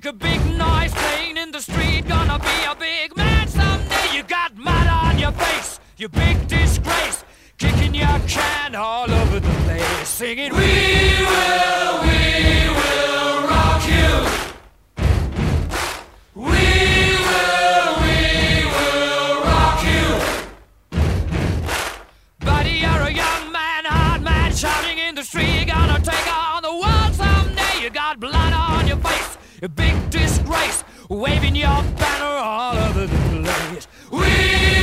make a big noise playing in the street. Gonna be a big man someday. You got mud on your face, you big disgrace. Kicking your can all over the place, singing, we will rock you. We will rock you. Buddy, you're a young man, hard man, shouting in the street. You're gonna take on the world someday. You got blood on your face, a big disgrace, waving your banner all over the place. We